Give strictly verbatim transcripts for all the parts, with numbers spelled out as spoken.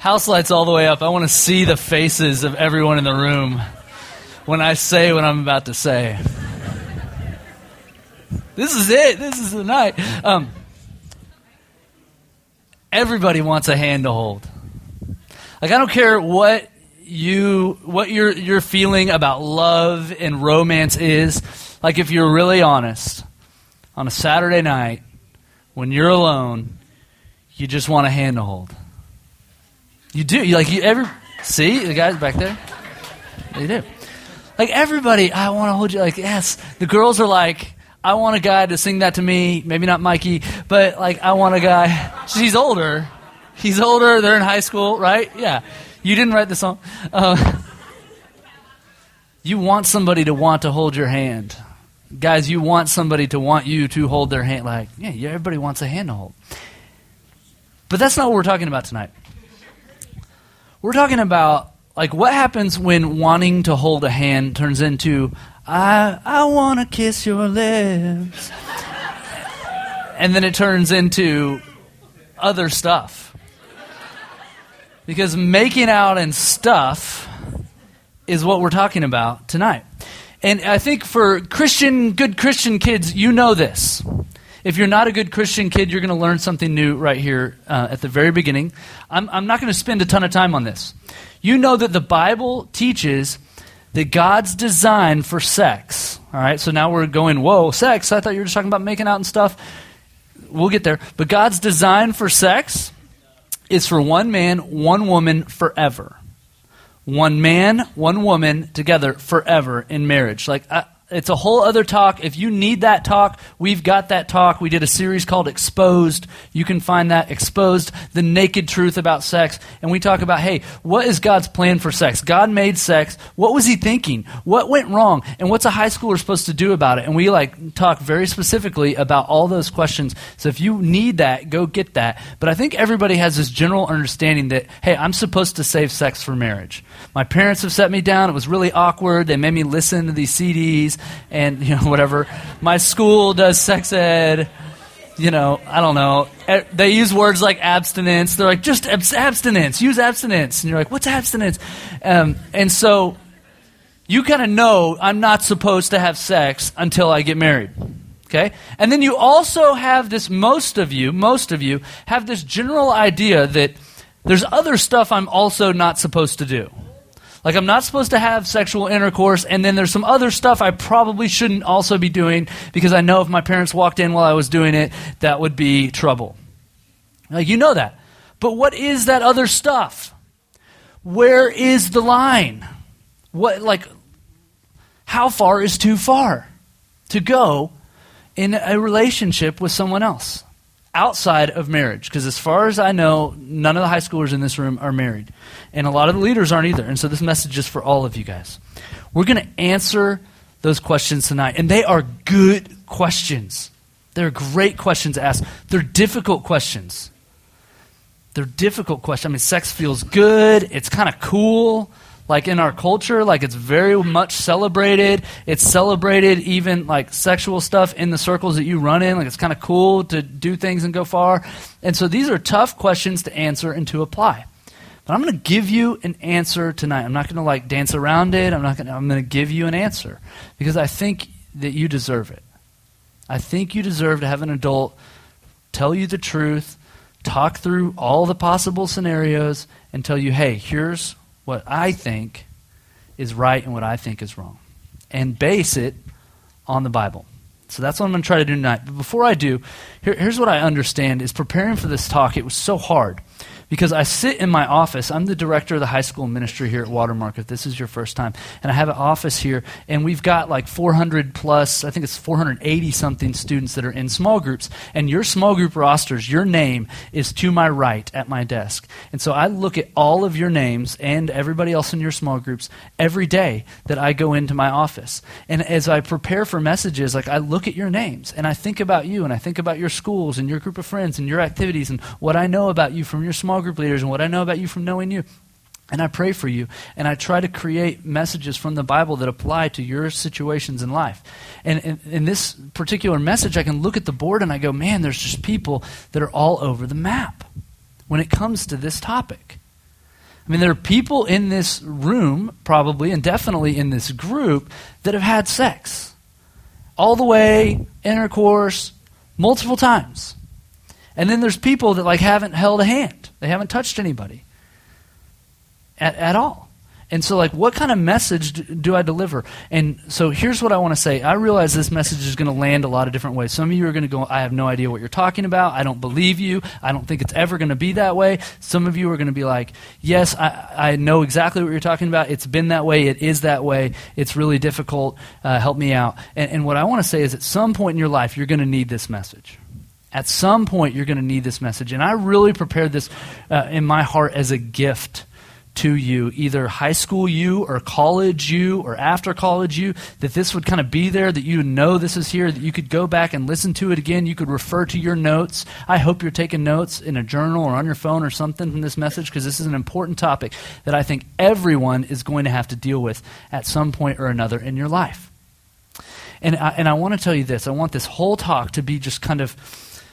House lights all the way up. I want to see the faces of everyone in the room when I say what I'm about to say. This is it. This is the night. Um, everybody wants a hand to hold. Like, I don't care what you what your your feeling about love and romance is. Like, if you're really honest, on a Saturday night when you're alone, you just want a hand to hold. You do. You like you ever see the guys back there? They do. Like, everybody, I want to hold you. Like, yes, the girls are like, I want a guy to sing that to me. Maybe not Mikey, but like, I want a guy. She's older. He's older. They're in high school, right? Yeah. You didn't write the song. Uh, you want somebody to want to hold your hand. Guys, you want somebody to want you to hold their hand. Like, yeah, yeah, everybody wants a hand to hold. But that's not what we're talking about tonight. We're talking about, like, what happens when wanting to hold a hand turns into, I I want to kiss your lips. And then it turns into other stuff. Because making out and stuff is what we're talking about tonight. And I think for Christian, good Christian kids, you know this. If you're not a good Christian kid, you're going to learn something new right here uh, at the very beginning. I'm, I'm not going to spend a ton of time on this. You know that the Bible teaches that God's design for sex, all right? So now we're going, whoa, sex? I thought you were just talking about making out and stuff. We'll get there. But God's design for sex is for one man, one woman forever. One man, one woman together forever in marriage. Like, I, it's a whole other talk. If you need that talk, we've got that talk. We did a series called Exposed. You can find that, Exposed, the naked truth about sex. And we talk about, hey, what is God's plan for sex? God made sex. What was he thinking? What went wrong? And what's a high schooler supposed to do about it? And we like talk very specifically about all those questions. So if you need that, go get that. But I think everybody has this general understanding that, hey, I'm supposed to save sex for marriage. My parents have set me down. It was really awkward. They made me listen to these C Ds and, you know, whatever. My school does sex ed. You know, I don't know. They use words like abstinence. They're like, just abstinence. Use abstinence. And you're like, what's abstinence? Um, and so you kind of know I'm not supposed to have sex until I get married. Okay? And then you also have this, most of you, most of you have this general idea that there's other stuff I'm also not supposed to do. Like, I'm not supposed to have sexual intercourse, and then there's some other stuff I probably shouldn't also be doing because I know if my parents walked in while I was doing it, that would be trouble. Like, you know that. But what is that other stuff? Where is the line? What, like, how far is too far to go in a relationship with someone else outside of marriage? Because as far as I know, none of the high schoolers in this room are married. And a lot of the leaders aren't either. And so this message is for all of you guys. We're going to answer those questions tonight. And they are good questions. They're great questions to ask. They're difficult questions. They're difficult questions. I mean, sex feels good. It's kind of cool. Like, in our culture, like, it's very much celebrated. It's celebrated, even like sexual stuff in the circles that you run in. Like, it's kind of cool to do things and go far. And so these are tough questions to answer and to apply. But I'm going to give you an answer tonight. I'm not going to like dance around it. I'm not going to, I'm going to give you an answer because I think that you deserve it. I think you deserve to have an adult tell you the truth, talk through all the possible scenarios, and tell you, hey, here's what I think is right and what I think is wrong, and base it on the Bible. So that's what I'm going to try to do tonight. But before I do, here, here's what I understand is preparing for this talk, it was so hard because I sit in my office. I'm the director of the high school ministry here at Watermark, if this is your first time. And I have an office here, and we've got like four hundred plus, I think it's four hundred eighty something students that are in small groups. And your small group rosters, your name is to my right at my desk. And so I look at all of your names and everybody else in your small groups every day that I go into my office. And as I prepare for messages, like I look at your names and I think about you and I think about your schools and your group of friends and your activities and what I know about you from your small group leaders and what I know about you from knowing you. And I pray for you, and I try to create messages from the Bible that apply to your situations in life. And in, in this particular message, I can look at the board and I go, man, there's just people that are all over the map when it comes to this topic. I mean, there are people in this room, probably, and definitely in this group, that have had sex. All the way, intercourse, multiple times. And then there's people that like haven't held a hand. They haven't touched anybody at, at all. And so like, what kind of message do, do I deliver? And so here's what I want to say. I realize this message is going to land a lot of different ways. Some of you are going to go, I have no idea what you're talking about. I don't believe you. I don't think it's ever going to be that way. Some of you are going to be like, yes, I, I know exactly what you're talking about. It's been that way. It is that way. It's really difficult. Uh, help me out. And, and what I want to say is at some point in your life, you're going to need this message. At some point, you're going to need this message. And I really prepared this uh, in my heart as a gift to you, either high school you or college you or after college you, that this would kind of be there, that you know this is here, that you could go back and listen to it again. You could refer to your notes. I hope you're taking notes in a journal or on your phone or something from this message, because this is an important topic that I think everyone is going to have to deal with at some point or another in your life. And I, and I want to tell you this. I want this whole talk to be just kind of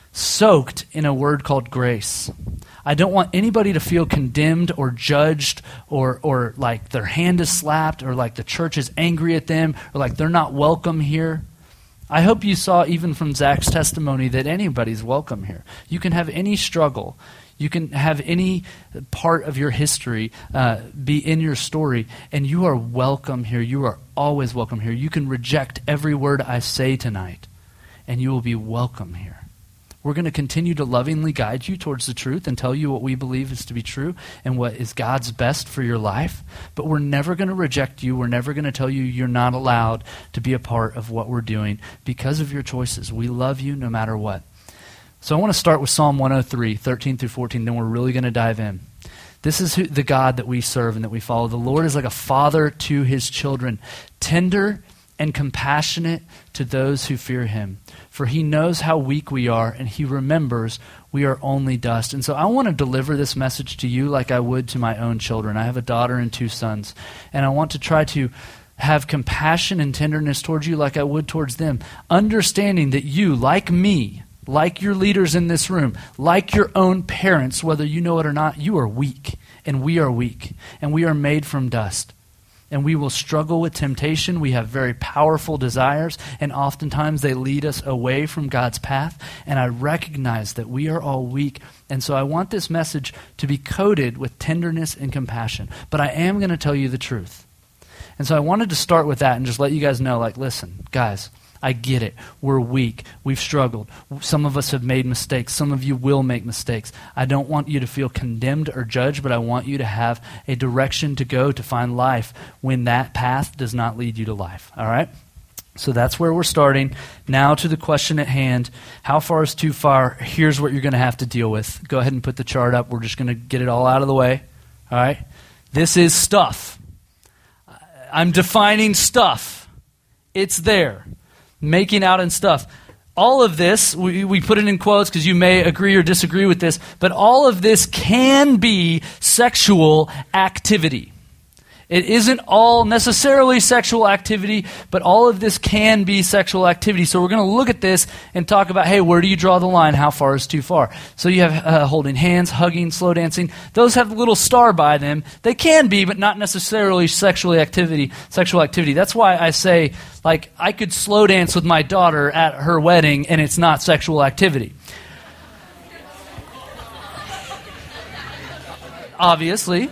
soaked in a word called grace. I don't want anybody to feel condemned or judged or or like their hand is slapped or like the church is angry at them or like they're not welcome here. I hope you saw even from Zach's testimony that anybody's welcome here. You can have any struggle. You can have any part of your history uh, be in your story, and you are welcome here. You are always welcome here. You can reject every word I say tonight, and you will be welcome here. We're going to continue to lovingly guide you towards the truth and tell you what we believe is to be true and what is God's best for your life. But we're never going to reject you. We're never going to tell you you're not allowed to be a part of what we're doing because of your choices. We love you no matter what. So I want to start with Psalm one oh three, thirteen through fourteen, then we're really going to dive in. This is who, the God that we serve and that we follow. The Lord is like a father to his children, tender and compassionate to those who fear him. For he knows how weak we are, and he remembers we are only dust. And so I want to deliver this message to you like I would to my own children. I have a daughter and two sons, and I want to try to have compassion and tenderness towards you like I would towards them, understanding that you, like me, like your leaders in this room, like your own parents, whether you know it or not, you are weak, and we are weak, and we are made from dust. And we will struggle with temptation. We have very powerful desires, and oftentimes they lead us away from God's path. And I recognize that we are all weak, and so I want this message to be coated with tenderness and compassion. But I am going to tell you the truth. And so I wanted to start with that and just let you guys know, like, listen, guys, I get it. We're weak. We've struggled. Some of us have made mistakes. Some of you will make mistakes. I don't want you to feel condemned or judged, but I want you to have a direction to go to find life when that path does not lead you to life. All right? So that's where we're starting. Now to the question at hand. How far is too far? Here's what you're going to have to deal with. Go ahead and put the chart up. We're just going to get it all out of the way. All right? This is stuff. I'm defining stuff. It's there. Making out and stuff. All of this, we, we put it in quotes because you may agree or disagree with this, but all of this can be sexual activity. It isn't all necessarily sexual activity, but all of this can be sexual activity. So we're going to look at this and talk about, hey, where do you draw the line? How far is too far? So you have uh, holding hands, hugging, slow dancing. Those have a little star by them. They can be, but not necessarily sexual activity. Sexual activity. That's why I say, like, I could slow dance with my daughter at her wedding, and it's not sexual activity. Obviously.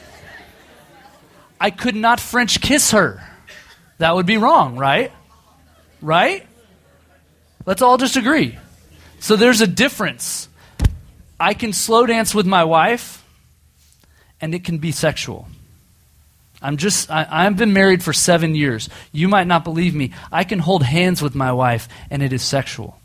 I could not French kiss her. That would be wrong, right? Right? Let's all just agree. So there's a difference. I can slow dance with my wife, and it can be sexual. I'm just, I, I've been married for seven years. You might not believe me. I can hold hands with my wife, and it is sexual.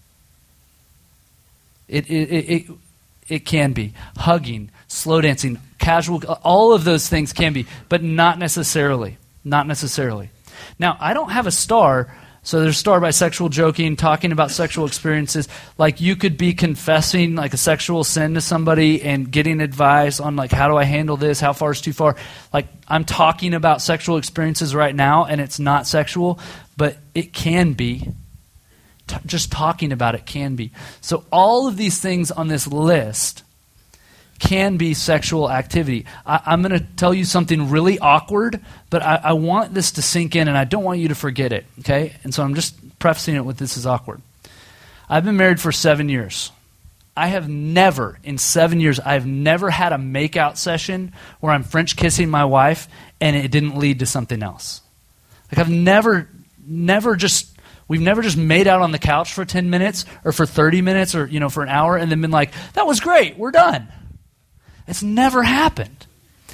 It, it, it, it, it can be. Hugging, slow dancing, casual, all of those things can be, but not necessarily. Not necessarily. Now, I don't have a star, so there's star by sexual joking, talking about sexual experiences. Like, you could be confessing like a sexual sin to somebody and getting advice on like, how do I handle this? How far is too far? Like, I'm talking about sexual experiences right now, and it's not sexual, but it can be. T- just talking about it can be. So all of these things on this list can be sexual activity. I, I'm going to tell you something really awkward, but I, I want this to sink in, and I don't want you to forget it, okay? And so I'm just prefacing it with this is awkward. I've been married for seven years. I have never, in seven years, I've never had a makeout session where I'm French kissing my wife and it didn't lead to something else. Like I've never, never just, we've never just made out on the couch for ten minutes or for thirty minutes or, you know, for an hour and then been like, that was great, we're done. It's never happened.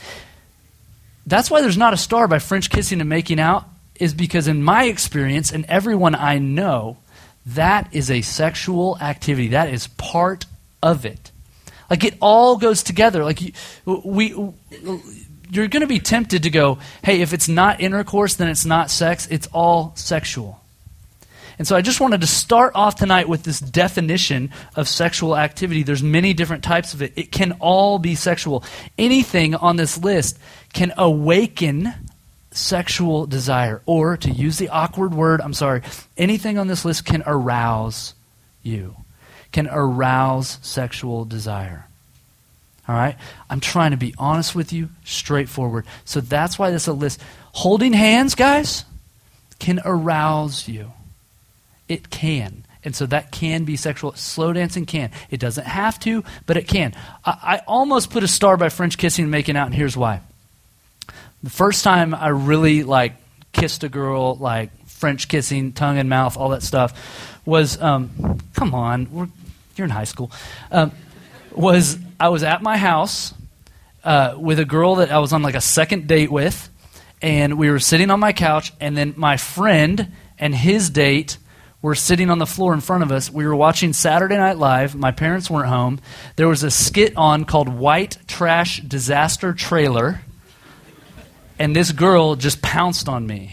That's why there's not a star by French kissing and making out, is because in my experience and everyone I know, that is a sexual activity. That is part of it. Like it all goes together. Like you, we, you're going to be tempted to go, hey, if it's not intercourse, then it's not sex. It's all sexual. And so I just wanted to start off tonight with this definition of sexual activity. There's many different types of it. It can all be sexual. Anything on this list can awaken sexual desire, or to use the awkward word, I'm sorry, anything on this list can arouse you, can arouse sexual desire. All right? I'm trying to be honest with you, straightforward. So that's why this is a list. Holding hands, guys, can arouse you. It can. And so that can be sexual. Slow dancing can. It doesn't have to, but it can. I, I almost put a star by French kissing and making out, and here's why. The first time I really like kissed a girl, like French kissing, tongue and mouth, all that stuff, was, um, come on, we're, you're in high school, um, was I was at my house uh, with a girl that I was on like a second date with, and we were sitting on my couch, and then my friend and his date were sitting on the floor in front of us. We were watching Saturday Night Live. My parents weren't home. There was a skit on called White Trash Disaster Trailer. And this girl just pounced on me.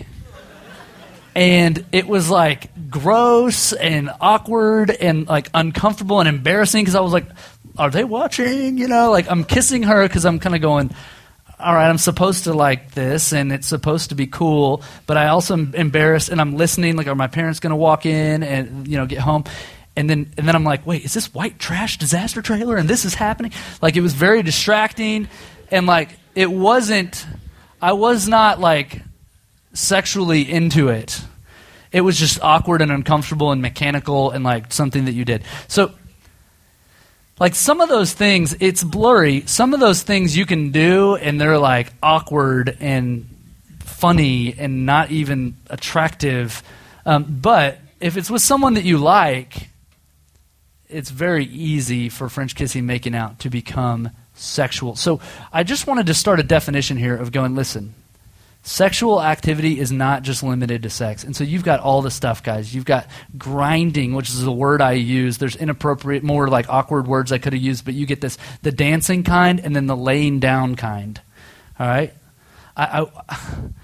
And it was like gross and awkward and like uncomfortable and embarrassing because I was like, are they watching? You know, like I'm kissing her because I'm kind of going, all right, I'm supposed to like this and it's supposed to be cool. But I also am embarrassed and I'm listening, like, are my parents going to walk in and, you know, get home? And then and then I'm like, wait, is this White Trash Disaster Trailer and this is happening? Like it was very distracting and like it wasn't... I was not like sexually into it. It was just awkward and uncomfortable and mechanical and like something that you did. So like some of those things, it's blurry. Some of those things you can do and they're like awkward and funny and not even attractive. Um, but if it's with someone that you like, it's very easy for French kissing, making out to become sexual. So I just wanted to start a definition here of going, listen, sexual activity is not just limited to sex. And so you've got all the stuff, guys. You've got grinding, which is a word I use. There's inappropriate, more like awkward words I could have used, but you get this, the dancing kind and then the laying down kind. All right? I, I,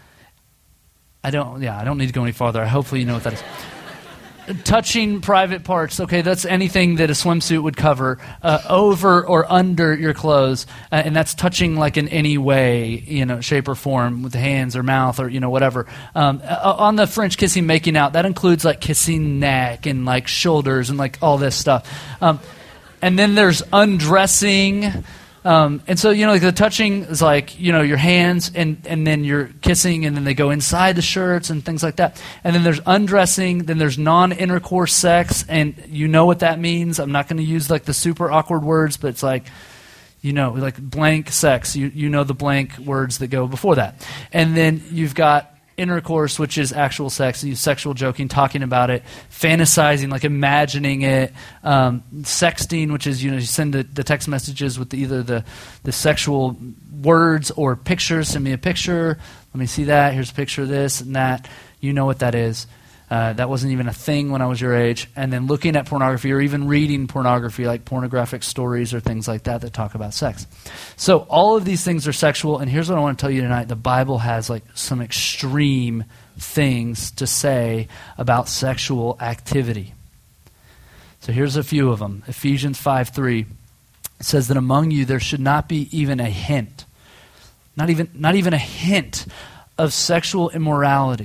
I don't, yeah, I don't need to go any farther. Hopefully you know what that is. Touching private parts, okay, that's anything that a swimsuit would cover, uh, over or under your clothes, uh, and that's touching like in any way, you know, shape or form, with hands or mouth or, you know, whatever. Um, uh, on the French kissing, making out, that includes like kissing neck and like shoulders and like all this stuff. Um, and then there's undressing. Um, and so, you know, like the touching is like, you know, your hands and, and then you're kissing and then they go inside the shirts and things like that. And then there's undressing, then there's non-intercourse sex, and you know what that means. I'm not going to use like the super awkward words, but it's like, you know, like blank sex. You, you know the blank words that go before that. And then you've got intercourse, which is actual sex, you sexual joking, talking about it, fantasizing, like imagining it, um, sexting, which is, you know, you send the, the text messages with the, either the, the sexual words or pictures. Send me a picture. Let me see that. Here's a picture of this and that. You know what that is. Uh, that wasn't even a thing when I was your age. And then looking at pornography or even reading pornography, like pornographic stories or things like that that talk about sex. So all of these things are sexual. And here's what I want to tell you tonight. The Bible has like some extreme things to say about sexual activity. So here's a few of them. Ephesians five three says that among you there should not be even a hint, not even, not even a hint of sexual immorality,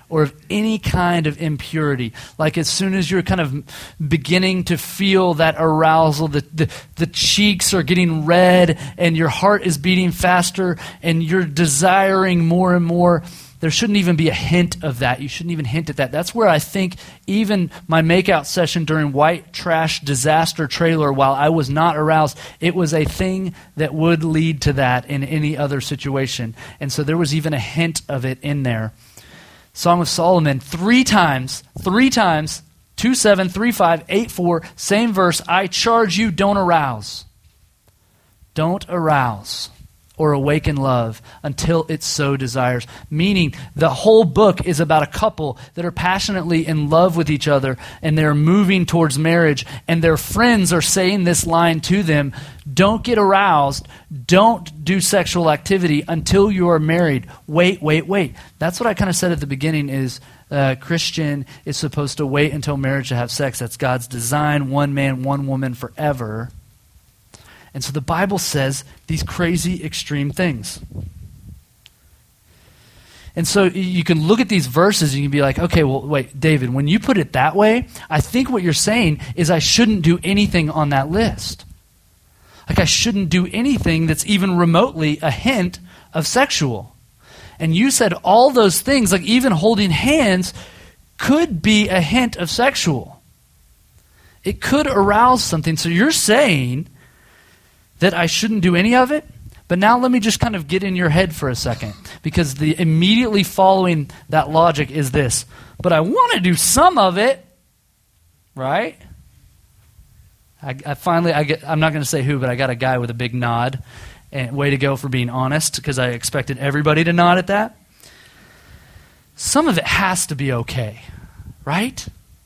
or of any kind of impurity. Like as soon as you're kind of beginning to feel that arousal, the, the, the cheeks are getting red and your heart is beating faster and you're desiring more and more, there shouldn't even be a hint of that. You shouldn't even hint at that. That's where I think even my makeout session during White Trash Disaster Trailer, while I was not aroused, it was a thing that would lead to that in any other situation. And so there was even a hint of it in there. Song of Solomon, three times, three times, two, seven, three, five, eight, four, same verse, I charge you, don't arouse. Don't arouse or awaken love until it so desires. Meaning the whole book is about a couple that are passionately in love with each other and they're moving towards marriage and their friends are saying this line to them, don't get aroused, don't do sexual activity until you are married. Wait, wait, wait. That's what I kind of said at the beginning is uh, Christian is supposed to wait until marriage to have sex. That's God's design, one man, one woman forever. And so the Bible says these crazy extreme things. And so you can look at these verses and you can be like, okay, well, wait, David, when you put it that way, I think what you're saying is I shouldn't do anything on that list. Like I shouldn't do anything that's even remotely a hint of sexual. And you said all those things, like even holding hands, could be a hint of sexual. It could arouse something. So you're saying that I shouldn't do any of it? But now let me just kind of get in your head for a second, because the immediately following that logic is this. But I want to do some of it, right? I, I finally, I get, I'm not going to say who, but I got a guy with a big nod. And way to go for being honest, because I expected everybody to nod at that. Some of it has to be okay, right?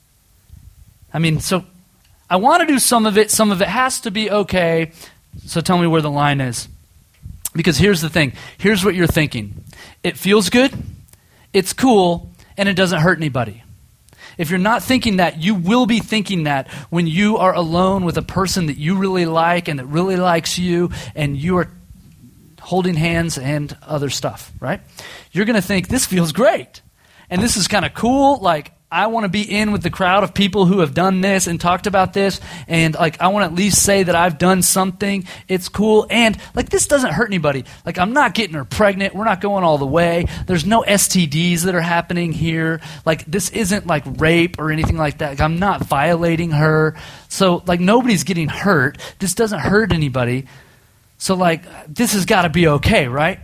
I mean, so I want to do some of it. Some of it has to be okay. So tell me where the line is. Because here's the thing. Here's what you're thinking. It feels good, it's cool, and it doesn't hurt anybody. If you're not thinking that, you will be thinking that when you are alone with a person that you really like and that really likes you, and you are holding hands and other stuff, right? You're going to think, this feels great. And this is kind of cool. Like, I want to be in with the crowd of people who have done this and talked about this, and like I want to at least say that I've done something. It's cool, and like this doesn't hurt anybody. Like I'm not getting her pregnant. We're not going all the way. There's no S T Ds that are happening here. Like this isn't like rape or anything like that. Like, I'm not violating her. So like nobody's getting hurt. This doesn't hurt anybody. So like this has got to be okay, right?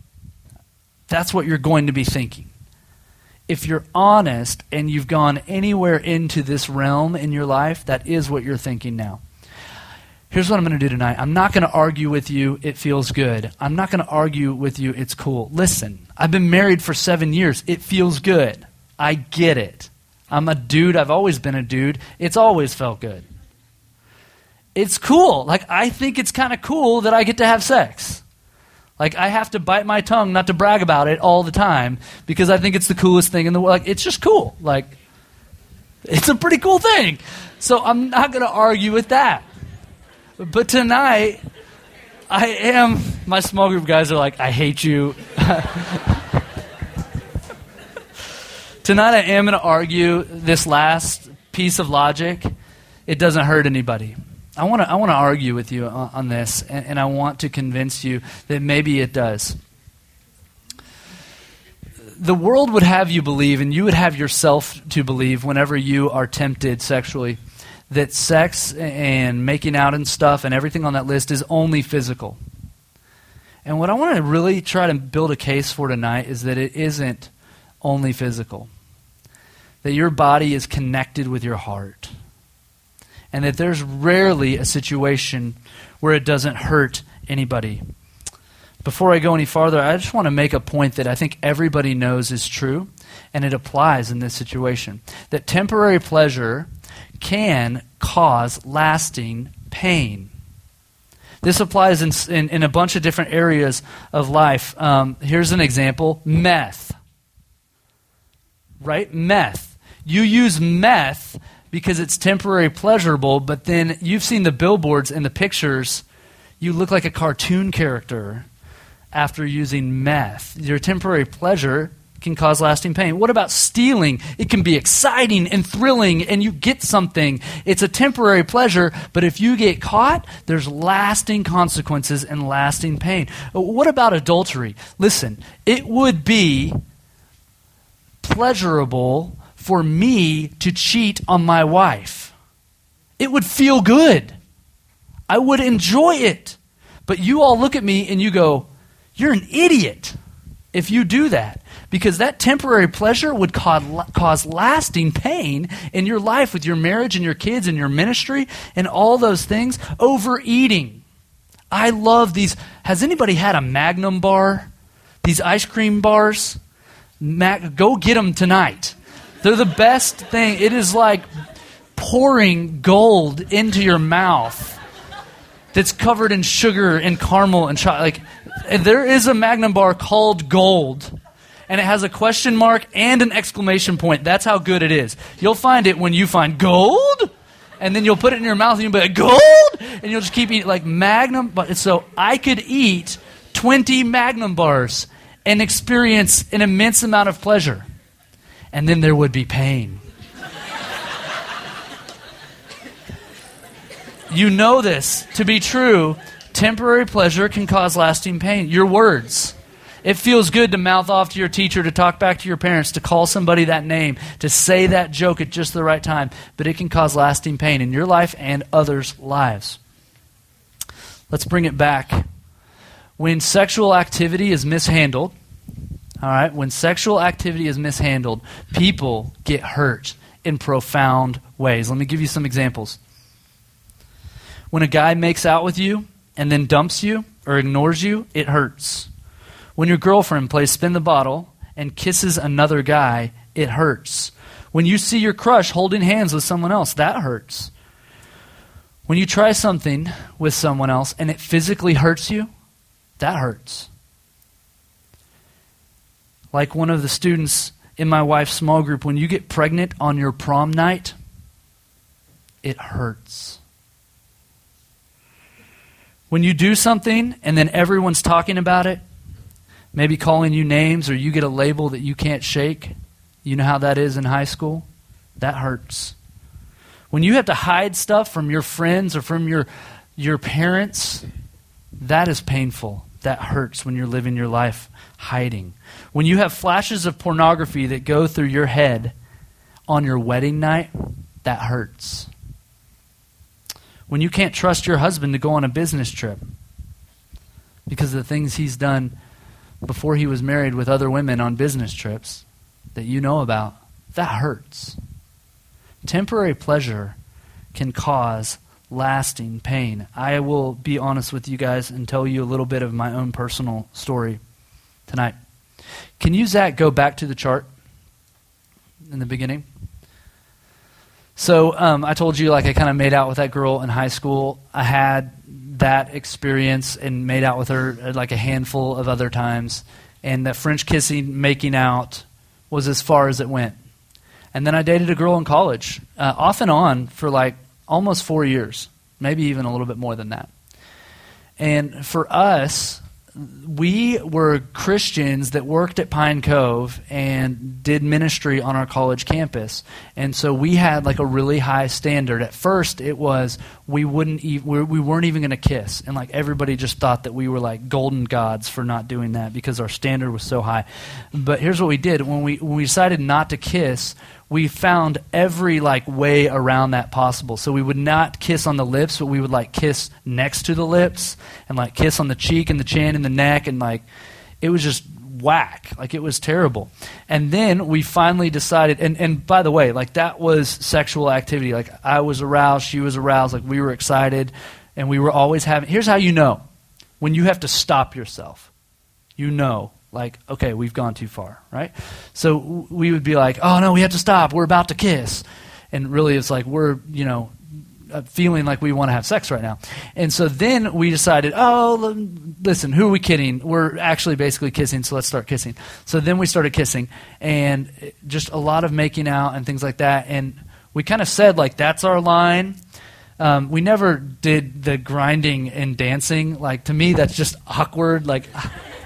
That's what you're going to be thinking. If you're honest and you've gone anywhere into this realm in your life, that is what you're thinking now. Here's what I'm going to do tonight. I'm not going to argue with you, it feels good. I'm not going to argue with you, it's cool. Listen, I've been married for seven years. It feels good. I get it. I'm a dude. I've always been a dude. It's always felt good. It's cool. Like, I think it's kind of cool that I get to have sex. Like, I have to bite my tongue not to brag about it all the time because I think it's the coolest thing in the world. Like, it's just cool. Like, it's a pretty cool thing. So I'm not going to argue with that. But tonight, I am, my small group guys are like, I hate you. Tonight I am going to argue this last piece of logic. It doesn't hurt anybody. I want to I want to argue with you on, on this, and, and I want to convince you that maybe it does. The world would have you believe, and you would have yourself to believe whenever you are tempted sexually, that sex and making out and stuff and everything on that list is only physical. And what I want to really try to build a case for tonight is that it isn't only physical. That your body is connected with your heart. And that there's rarely a situation where it doesn't hurt anybody. Before I go any farther, I just want to make a point that I think everybody knows is true, and it applies in this situation. That temporary pleasure can cause lasting pain. This applies in, in, in a bunch of different areas of life. Um, here's an example. Meth. Right? Meth. You use meth because it's temporary pleasurable, but then you've seen the billboards and the pictures. You look like a cartoon character after using meth. Your temporary pleasure can cause lasting pain. What about stealing? It can be exciting and thrilling, and you get something. It's a temporary pleasure, but if you get caught, there's lasting consequences and lasting pain. What about adultery? Listen, it would be pleasurable for me to cheat on my wife. It would feel good. I would enjoy it. But you all look at me and you go, you're an idiot if you do that. Because that temporary pleasure would cause, cause lasting pain in your life with your marriage and your kids and your ministry and all those things. Overeating. I love these. Has anybody had a Magnum bar? These ice cream bars? Mag- go get them tonight. They're the best thing. It is like pouring gold into your mouth that's covered in sugar and caramel and chocolate. Like, there is a Magnum bar called Gold, and it has a question mark and an exclamation point. That's how good it is. You'll find it when you find gold, and then you'll put it in your mouth and you'll be like, gold? And you'll just keep eating like Magnum. But so I could eat twenty Magnum bars and experience an immense amount of pleasure. And then there would be pain. You know this to be true. Temporary pleasure can cause lasting pain. Your words. It feels good to mouth off to your teacher, to talk back to your parents, to call somebody that name, to say that joke at just the right time. But it can cause lasting pain in your life and others' lives. Let's bring it back. When sexual activity is mishandled, all right, when sexual activity is mishandled, people get hurt in profound ways. Let me give you some examples. When a guy makes out with you and then dumps you or ignores you, it hurts. When your girlfriend plays spin the bottle and kisses another guy, it hurts. When you see your crush holding hands with someone else, that hurts. When you try something with someone else and it physically hurts you, that hurts. Like one of the students in my wife's small group, when you get pregnant on your prom night, it hurts. When you do something and then everyone's talking about it, maybe calling you names or you get a label that you can't shake, you know how that is in high school? That hurts. When you have to hide stuff from your friends or from your your parents, that is painful. That hurts when you're living your life hiding. When you have flashes of pornography that go through your head on your wedding night, that hurts. When you can't trust your husband to go on a business trip because of the things he's done before he was married with other women on business trips that you know about, that hurts. Temporary pleasure can cause lasting pain. I will be honest with you guys and tell you a little bit of my own personal story tonight. Can you, Zach, go back to the chart in the beginning? So um, I told you, like, I kind of made out with that girl in high school. I had that experience and made out with her like a handful of other times. And that French kissing, making out, was as far as it went. And then I dated a girl in college, uh, off and on for like almost four years, maybe even a little bit more than that. And for us, we were Christians that worked at Pine Cove and did ministry on our college campus. And so we had like a really high standard. At first, it was we wouldn't e- we weren't even going to kiss. And like everybody just thought that we were like golden gods for not doing that because our standard was so high. But here's what we did. When we when we decided not to kiss, we found every like way around that possible. So we would not kiss on the lips, but we would like kiss next to the lips and like kiss on the cheek and the chin and the neck, and like it was just whack. Like it was terrible. And then we finally decided, and, and by the way, like that was sexual activity. Like I was aroused, she was aroused, like we were excited, and we were always having, here's how you know. When you have to stop yourself, you know. Like, okay, we've gone too far, right? So we would be like, oh, no, we have to stop. We're about to kiss. And really it's like we're, you know, feeling like we want to have sex right now. And so then we decided, oh, listen, who are we kidding? We're actually basically kissing, so let's start kissing. So then we started kissing, and just a lot of making out and things like that. And we kind of said, like, that's our line. Um, we never did the grinding and dancing. Like, to me, that's just awkward. Like,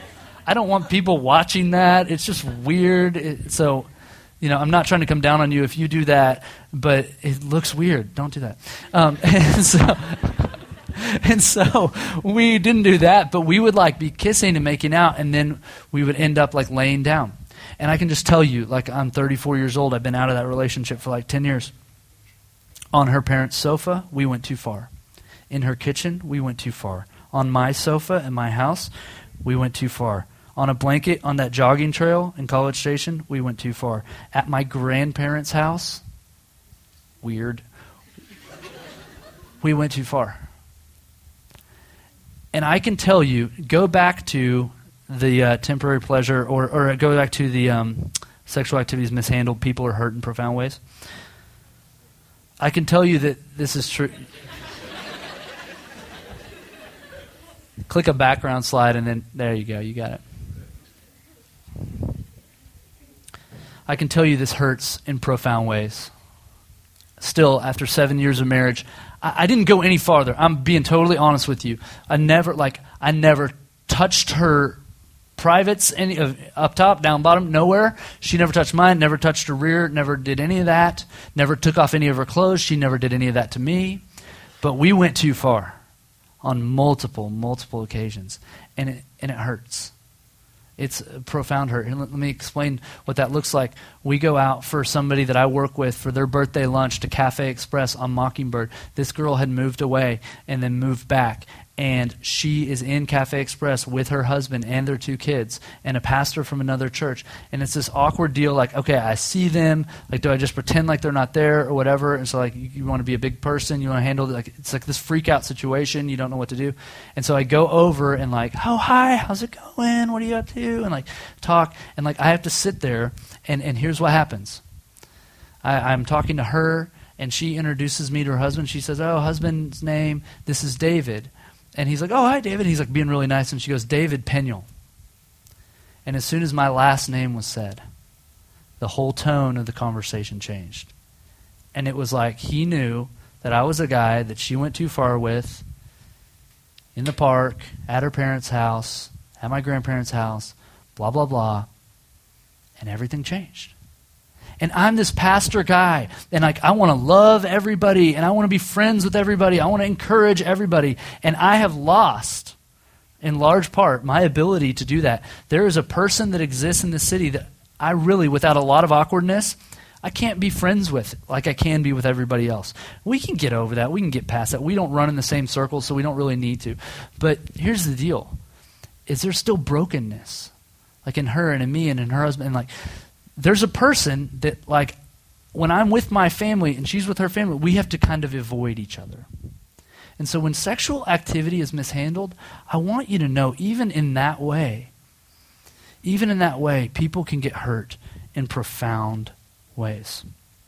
I don't want people watching that. It's just weird. It, so, you know, I'm not trying to come down on you if you do that, but it looks weird. Don't do that. Um, and so... And so we didn't do that, but we would like be kissing and making out, and then we would end up like laying down. And I can just tell you, like I'm thirty-four years old. I've been out of that relationship for like ten years. On her parents' sofa, we went too far. In her kitchen, we went too far. On my sofa in my house, we went too far. On a blanket on that jogging trail in College Station, we went too far. At my grandparents' house, weird, we went too far. And I can tell you, go back to the uh, temporary pleasure, or, or go back to the um, sexual activities mishandled, people are hurt in profound ways. I can tell you that this is true. Click a background slide, and then there you go, you got it. I can tell you this hurts in profound ways. Still, after seven years of marriage, I, I didn't go any farther. I'm being totally honest with you. I never, like, I never touched her privates, any uh, up top, down bottom, nowhere. She never touched mine, never touched her rear, never did any of that, never took off any of her clothes. She never did any of that to me. But we went too far on multiple, multiple occasions, and it, and it hurts. It's a profound hurt. And let, let me explain what that looks like. We go out for somebody that I work with for their birthday lunch to Cafe Express on Mockingbird. This girl had moved away and then moved back. And she is in Cafe Express with her husband and their two kids and a pastor from another church. And it's this awkward deal like, okay, I see them. Like, do I just pretend like they're not there or whatever? And so, like, you, you want to be a big person. You want to handle it. Like, it's like this freak out situation. You don't know what to do. And so I go over and like, oh, hi, how's it going? What are you up to? And like talk. And like I have to sit there. And, and here's what happens. I, I'm talking to her and she introduces me to her husband. She says, oh, husband's name, this is David. And he's like, oh, hi, David. He's like being really nice. And she goes, David Peniel. And as soon as my last name was said, the whole tone of the conversation changed. And it was like he knew that I was a guy that she went too far with in the park, at her parents' house, at my grandparents' house, blah, blah, blah. And everything changed. And I'm this pastor guy, and like I want to love everybody, and I want to be friends with everybody. I want to encourage everybody, and I have lost, in large part, my ability to do that. There is a person that exists in the city that I really, without a lot of awkwardness, I can't be friends with like I can be with everybody else. We can get over that. We can get past that. We don't run in the same circles, so we don't really need to. But here's the deal: is there still brokenness, like in her and in me and in her husband, and like. There's a person that, like, when I'm with my family and she's with her family, we have to kind of avoid each other. And so when sexual activity is mishandled, I want you to know, even in that way, even in that way, people can get hurt in profound ways.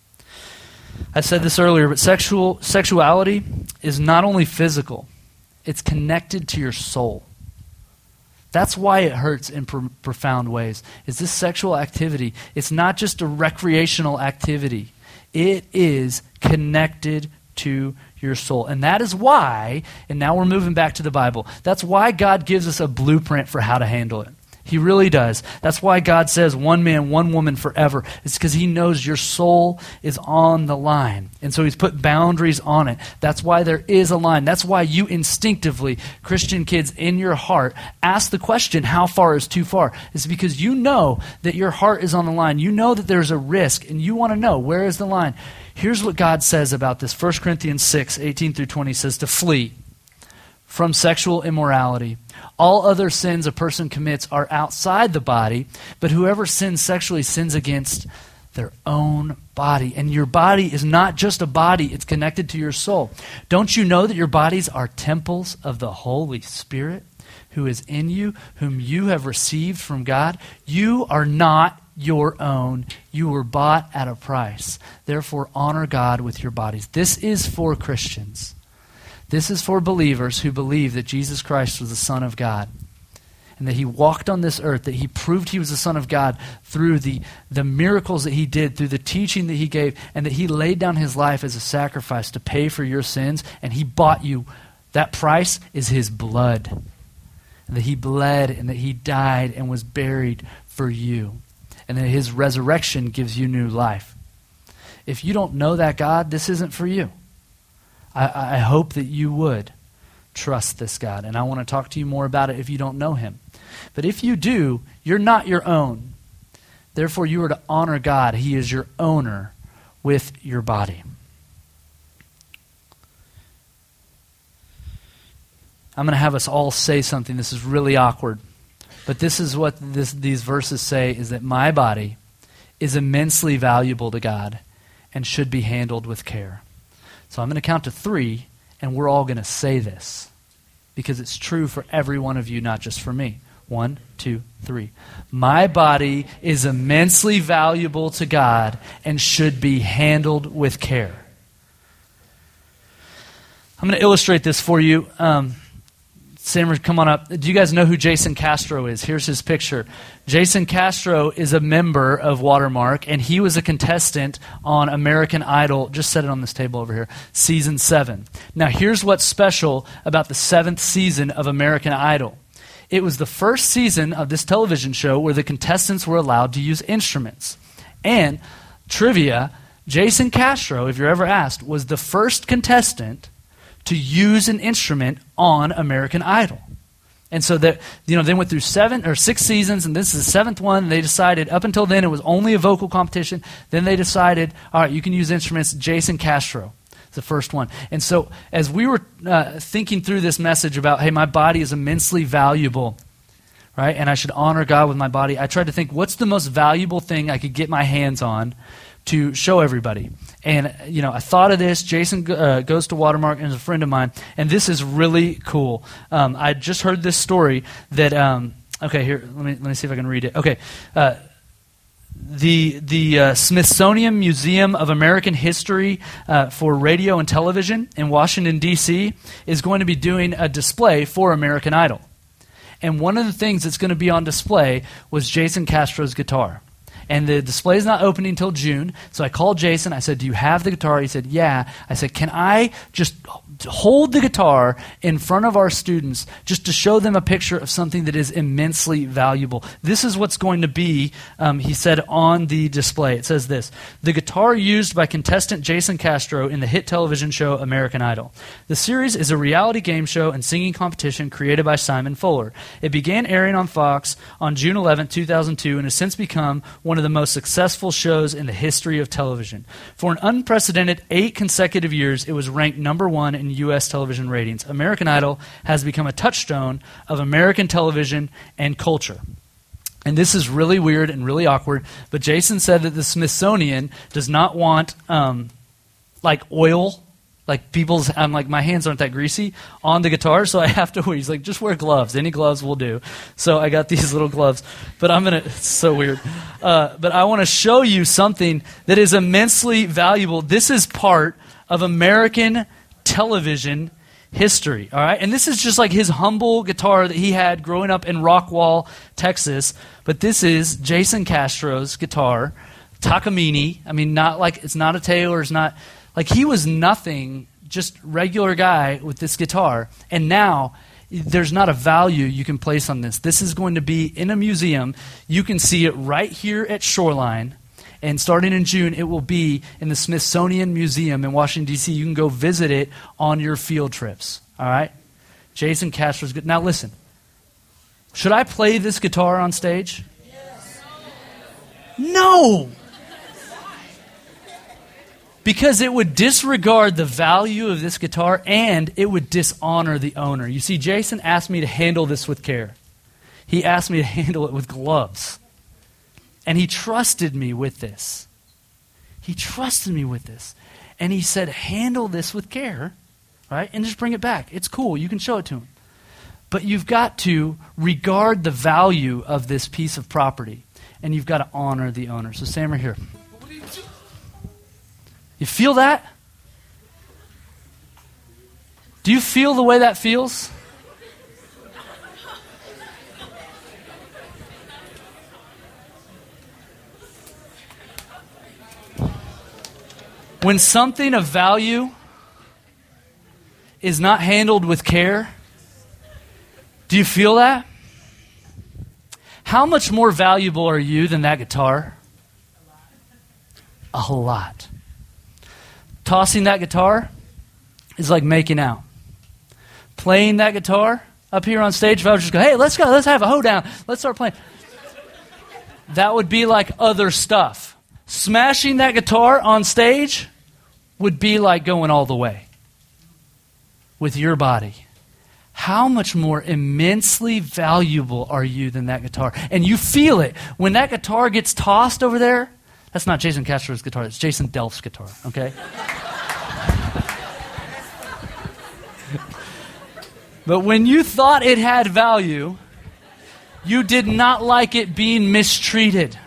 I said this earlier, but sexual sexuality is not only physical, it's connected to your soul. That's why it hurts in pro- profound ways. Is this sexual activity? It's not just a recreational activity. It is connected to your soul. And that is why, and now we're moving back to the Bible, that's why God gives us a blueprint for how to handle it. He really does. That's why God says one man, one woman forever. It's because he knows your soul is on the line. And so he's put boundaries on it. That's why there is a line. That's why you instinctively, Christian kids, in your heart, ask the question, how far is too far? It's because you know that your heart is on the line. You know that there's a risk, and you want to know, where is the line? Here's what God says about this. First Corinthians six, eighteen through twenty says to flee from sexual immorality. All other sins a person commits are outside the body, but whoever sins sexually sins against their own body. And your body is not just a body, it's connected to your soul. Don't you know that your bodies are temples of the Holy Spirit who is in you, whom you have received from God? You are not your own. You were bought at a price. Therefore, honor God with your bodies. This is for Christians. This is for believers who believe that Jesus Christ was the Son of God and that he walked on this earth, that he proved he was the Son of God through the, the miracles that he did, through the teaching that he gave, and that he laid down his life as a sacrifice to pay for your sins, and he bought you. That price is his blood. and that he bled and that he died and was buried for you, and that his resurrection gives you new life. If you don't know that God, this isn't for you. I, I hope that you would trust this God, and I want to talk to you more about it if you don't know him. But if you do, you're not your own. Therefore, you are to honor God. He is your owner with your body. I'm going to have us all say something. This is really awkward. But this is what this, these verses say, is that my body is immensely valuable to God and should be handled with care. So I'm going to count to three, and we're all going to say this because it's true for every one of you, not just for me. One, two, three. My body is immensely valuable to God and should be handled with care. I'm going to illustrate this for you. Um, Sam, come on up. Do you guys know who Jason Castro is? Here's his picture. Jason Castro is a member of Watermark, and he was a contestant on American Idol. Just set it on this table over here. Season seven. Now, here's what's special about the seventh season of American Idol. It was the first season of this television show where the contestants were allowed to use instruments. And, trivia, Jason Castro, if you're ever asked, was the first contestant to use an instrument on American Idol. And so that, you know, they went through seven or six seasons, and this is the seventh one. They decided, up until then, it was only a vocal competition. Then they decided, all right, you can use instruments. Jason Castro is the first one. And so as we were uh, thinking through this message about, hey, my body is immensely valuable, right, and I should honor God with my body, I tried to think, what's the most valuable thing I could get my hands on to show everybody? And, you know, I thought of this. Jason uh, goes to Watermark and is a friend of mine, and this is really cool. Um, I just heard this story that, um, okay, here, let me let me see if I can read it. Okay, uh, the the uh, Smithsonian Museum of American History uh, for Radio and Television in Washington, D C is going to be doing a display for American Idol. And one of the things that's going to be on display was Jason Castro's guitar. And the display is not opening until June. So I called Jason. I said, do you have the guitar? He said, yeah. I said, can I just hold the guitar in front of our students just to show them a picture of something that is immensely valuable? This is what's going to be, um, he said, on the display. It says this: the guitar used by contestant Jason Castro in the hit television show American Idol. The series is a reality game show and singing competition created by Simon Fuller. It began airing on Fox on June eleventh, two thousand two, and has since become one of the most successful shows in the history of television. For an unprecedented eight consecutive years, it was ranked number one in U S television ratings. American Idol has become a touchstone of American television and culture. And this is really weird and really awkward, but Jason said that the Smithsonian does not want um, like oil, like people's, I'm like, my hands aren't that greasy on the guitar, so I have to wear, he's like, just wear gloves. Any gloves will do. So I got these little gloves, but I'm going to, it's so weird. Uh, but I want to show you something that is immensely valuable. This is part of American television history, all right? And this is just like his humble guitar that he had growing up in Rockwall, Texas. But this is Jason Castro's guitar, Takamine. I mean, not like, it's not a Taylor, it's not, like he was nothing, just regular guy with this guitar. And now there's not a value you can place on this. This is going to be in a museum. You can see it right here at Shoreline. And starting in June, it will be in the Smithsonian Museum in Washington, D C You can go visit it on your field trips. All right? Jason Castro's good. Now listen. Should I play this guitar on stage? Yes. No! Because it would disregard the value of this guitar and it would dishonor the owner. You see, Jason asked me to handle this with care. He asked me to handle it with gloves. And he trusted me with this. He trusted me with this. And he said, handle this with care, right? And just bring it back. It's cool. You can show it to him. But you've got to regard the value of this piece of property. And you've got to honor the owner. So Sam, right here. You feel that? Do you feel the way that feels? When something of value is not handled with care, do Do you feel that? How much more valuable are you than that guitar? A whole lot. Tossing that guitar is like making out. Playing that guitar up here on stage, if I was just go, hey, let's go, let's have a hoedown, let's start playing. That would be like other stuff. Smashing that guitar on stage would be like going all the way with your body. How much more immensely valuable are you than that guitar? And you feel it. When that guitar gets tossed over there, that's not Jason Castro's guitar, it's Jason Delph's guitar, okay? But when you thought it had value, you did not like it being mistreated.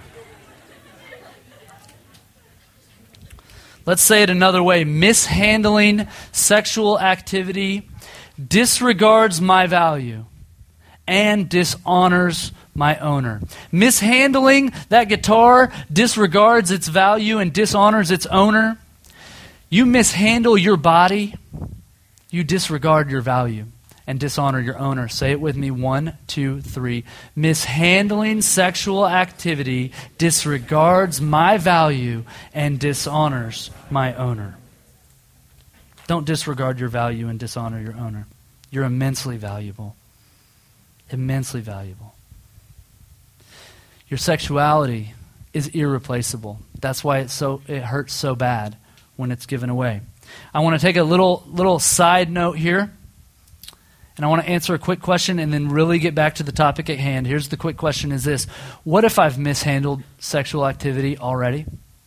Let's say it another way. Mishandling sexual activity disregards my value and dishonors my owner. Mishandling that guitar disregards its value and dishonors its owner. You mishandle your body, you disregard your value and dishonor your owner. Say it with me. One, two, three. Mishandling sexual activity disregards my value and dishonors my owner. Don't disregard your value and dishonor your owner. You're immensely valuable. Immensely valuable. Your sexuality is irreplaceable. That's why it's so it hurts so bad when it's given away. I want to take a little little side note here. And I want to answer a quick question and then really get back to the topic at hand. Here's the quick question is this. What if I've mishandled sexual activity already?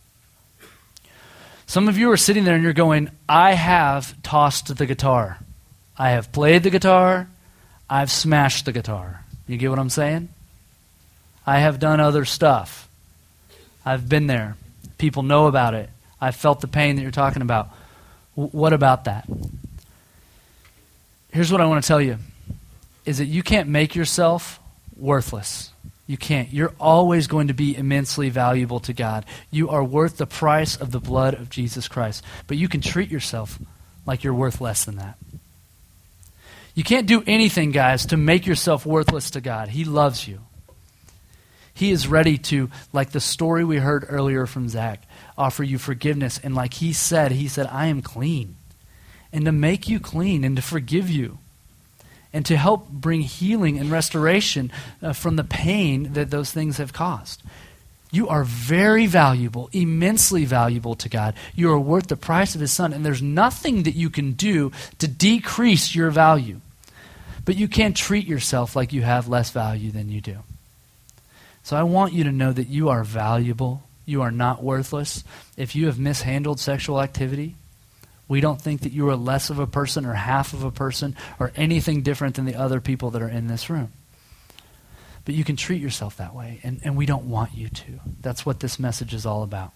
Some of you are sitting there and you're going, I have tossed the guitar. I have played the guitar. I've smashed the guitar. You get what I'm saying? I have done other stuff. I've been there. People know about it. I've felt the pain that you're talking about. W- what about that? Here's what I want to tell you, is that you can't make yourself worthless. You can't. You're always going to be immensely valuable to God. You are worth the price of the blood of Jesus Christ. But you can treat yourself like you're worth less than that. You can't do anything, guys, to make yourself worthless to God. He loves you. He is ready to, like the story we heard earlier from Zach, offer you forgiveness. And like he said, he said, I am clean. And to make you clean and to forgive you and to help bring healing and restoration uh, from the pain that those things have caused. You are very valuable, immensely valuable to God. You are worth the price of His Son, and there's nothing that you can do to decrease your value. But you can't treat yourself like you have less value than you do. So I want you to know that you are valuable. You are not worthless. If you have mishandled sexual activity, we don't think that you are less of a person or half of a person or anything different than the other people that are in this room. But you can treat yourself that way, and, and we don't want you to. That's what this message is all about.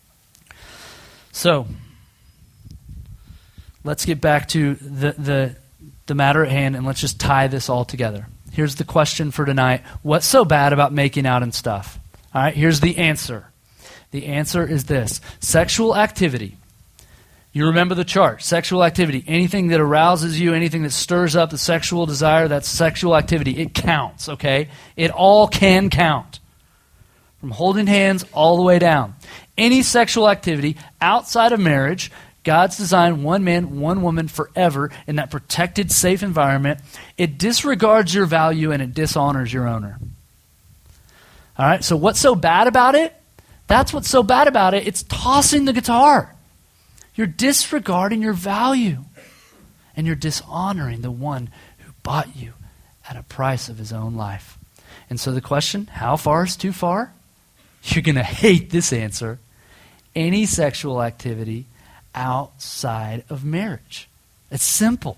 So, let's get back to the, the, the matter at hand, and let's just tie this all together. Here's the question for tonight. What's so bad about making out and stuff? All right, here's the answer. The answer is this. Sexual activity. You remember the chart. Sexual activity. Anything that arouses you, anything that stirs up the sexual desire, that's sexual activity. It counts, okay? It all can count. From holding hands all the way down. Any sexual activity outside of marriage, God's designed one man, one woman forever in that protected, safe environment. It disregards your value and it dishonors your owner. All right, so what's so bad about it? That's what's so bad about it. It's tossing the guitar. You're disregarding your value. And you're dishonoring the one who bought you at a price of his own life. And so the question, how far is too far? You're going to hate this answer. Any sexual activity outside of marriage. It's simple.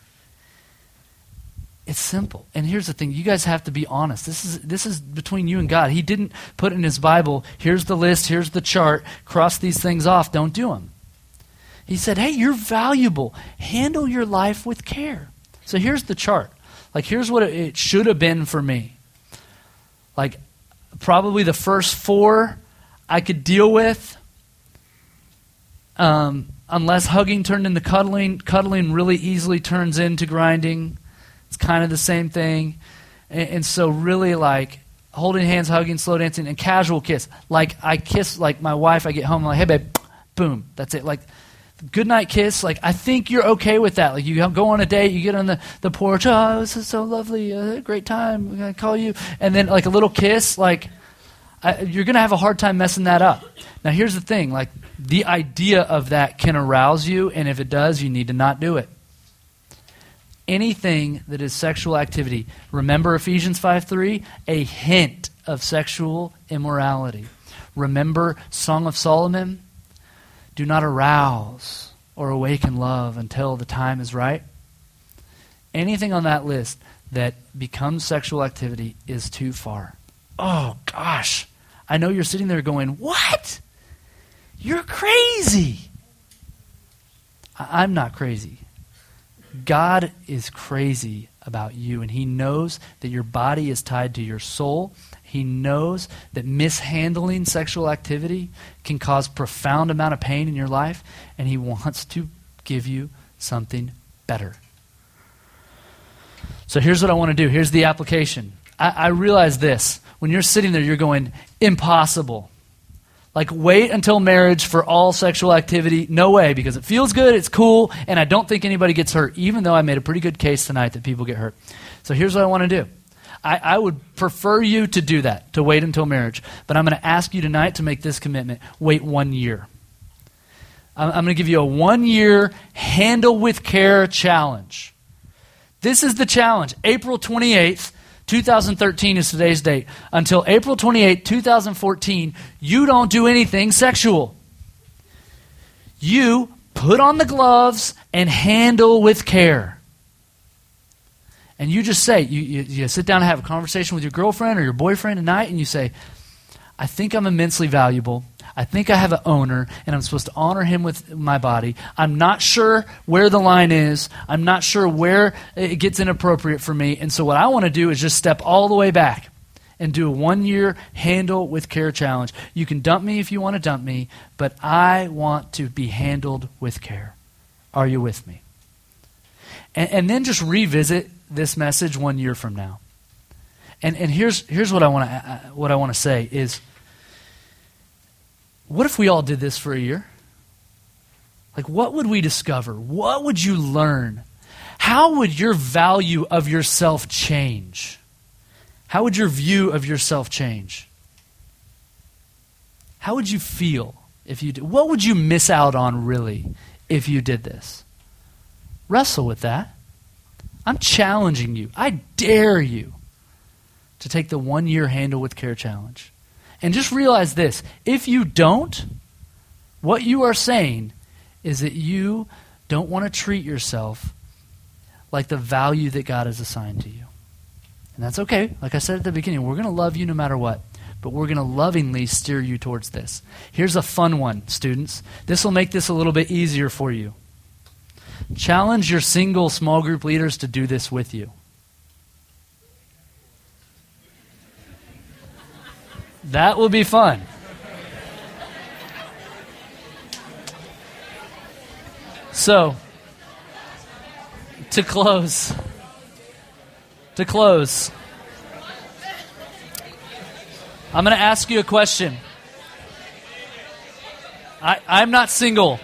It's simple. And here's the thing. You guys have to be honest. This is this is between you and God. He didn't put in his Bible, here's the list, here's the chart, cross these things off, don't do them. He said, hey, you're valuable. Handle your life with care. So here's the chart. Like, here's what it should have been for me. Like, probably the first four I could deal with, um, unless hugging turned into cuddling. Cuddling really easily turns into grinding. It's kind of the same thing. And, and so really like holding hands, hugging, slow dancing, and casual kiss. Like I kiss like my wife, I get home, I'm like, hey babe, boom, that's it. Like good night kiss, like I think you're okay with that. Like you go on a date, you get on the, the porch, oh, this is so lovely, uh, great time, I'm going to call you. And then like a little kiss, like I, you're going to have a hard time messing that up. Now here's the thing, like the idea of that can arouse you, and if it does, you need to not do it. Anything that is sexual activity, remember Ephesians five three, a hint of sexual immorality. Remember Song of Solomon, do not arouse or awaken love until the time is right. Anything on that list that becomes sexual activity is too far. Oh, gosh. I know you're sitting there going, what? You're crazy. I- I'm not crazy. God is crazy about you, and he knows that your body is tied to your soul. He knows that mishandling sexual activity can cause profound amount of pain in your life, and he wants to give you something better. So here's what I want to do. Here's the application. I, I realize this. When you're sitting there, you're going, impossible. Like, wait until marriage for all sexual activity. No way, because it feels good, it's cool, and I don't think anybody gets hurt, even though I made a pretty good case tonight that people get hurt. So here's what I want to do. I, I would prefer you to do that, to wait until marriage. But I'm going to ask you tonight to make this commitment. Wait one year. I'm, I'm going to give you a one-year handle with care challenge. This is the challenge. April twenty-eighth, twenty thirteen is today's date. Until April twenty-eighth, twenty fourteen, you don't do anything sexual. You put on the gloves and handle with care. And you just say, you, you, you sit down and have a conversation with your girlfriend or your boyfriend tonight, and you say, I think I'm immensely valuable. I think I have an owner, and I'm supposed to honor him with my body. I'm not sure where the line is. I'm not sure where it gets inappropriate for me. And so what I want to do is just step all the way back and do a one-year handle with care challenge. You can dump me if you want to dump me, but I want to be handled with care. Are you with me? And, and then just revisit this message one year from now. And and here's here's what I want to uh, what I want to say is, what if we all did this for a year? Like, what would we discover? What would you learn? How would your value of yourself change? How would your view of yourself change? How would you feel if you did? What would you miss out on really if you did this? Wrestle with that. I'm challenging you. I dare you to take the one-year handle with care challenge. And just realize this. If you don't, what you are saying is that you don't want to treat yourself like the value that God has assigned to you. And that's okay. Like I said at the beginning, we're going to love you no matter what. But we're going to lovingly steer you towards this. Here's a fun one, students. This will make this a little bit easier for you. Challenge your single small group leaders to do this with you. That will be fun. So, to close, to close, I'm going to ask you a question. I, I'm not single.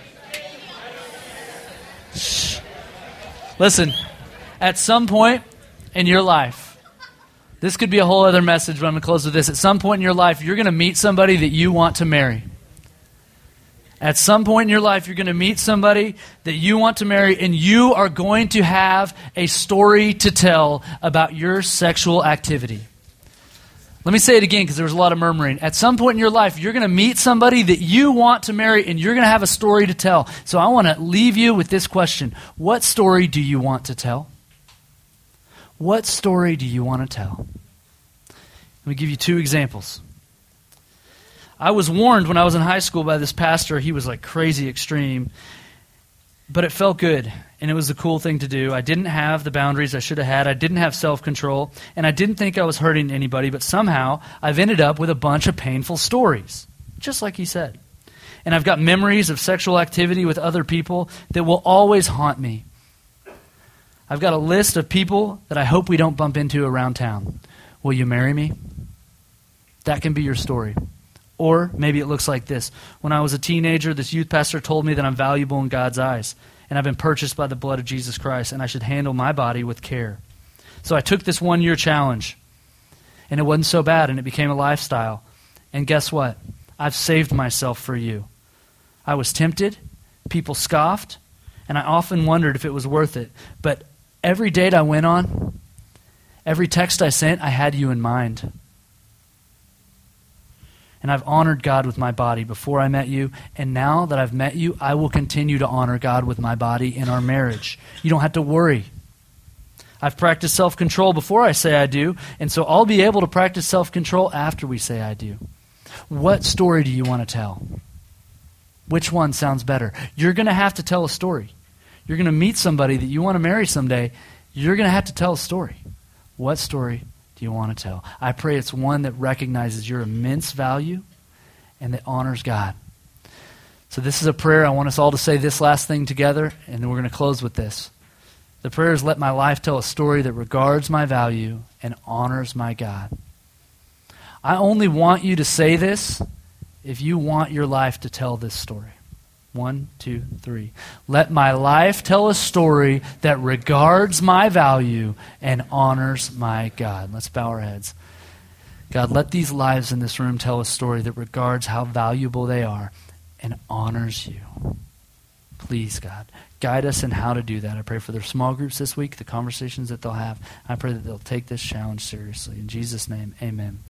Shh. Listen, at some point in your life, this could be a whole other message, but I'm going to close with this. At some point in your life, you're going to meet somebody that you want to marry. At some point in your life, you're going to meet somebody that you want to marry, and you are going to have a story to tell about your sexual activity. Let me say it again because there was a lot of murmuring. At some point in your life, you're going to meet somebody that you want to marry, and you're going to have a story to tell. So I want to leave you with this question. What story do you want to tell? What story do you want to tell? Let me give you two examples. I was warned when I was in high school by this pastor. He was like crazy extreme, but it felt good, and it was a cool thing to do. I didn't have the boundaries I should have had. I didn't have self-control, and I didn't think I was hurting anybody, but somehow I've ended up with a bunch of painful stories, just like he said. And I've got memories of sexual activity with other people that will always haunt me. I've got a list of people that I hope we don't bump into around town. Will you marry me? That can be your story. Or maybe it looks like this. When I was a teenager, this youth pastor told me that I'm valuable in God's eyes, and I've been purchased by the blood of Jesus Christ, and I should handle my body with care. So I took this one-year challenge, and it wasn't so bad, and it became a lifestyle. And guess what? I've saved myself for you. I was tempted, people scoffed, and I often wondered if it was worth it. But every date I went on, every text I sent, I had you in mind. And I've honored God with my body before I met you, and now that I've met you, I will continue to honor God with my body in our marriage. You don't have to worry. I've practiced self-control before I say I do, and so I'll be able to practice self-control after we say I do. What story do you want to tell? Which one sounds better? You're going to have to tell a story. You're going to meet somebody that you want to marry someday. You're going to have to tell a story. What story do you want to tell? I pray it's one that recognizes your immense value and that honors God. So this is a prayer. I want us all to say this last thing together, and then we're going to close with this. The prayer is, let my life tell a story that regards my value and honors my God. I only want you to say this if you want your life to tell this story. One, two, three. Let my life tell a story that regards my value and honors my God. Let's bow our heads. God, let these lives in this room tell a story that regards how valuable they are and honors you. Please, God, guide us in how to do that. I pray for their small groups this week, the conversations that they'll have. I pray that they'll take this challenge seriously. In Jesus' name, amen.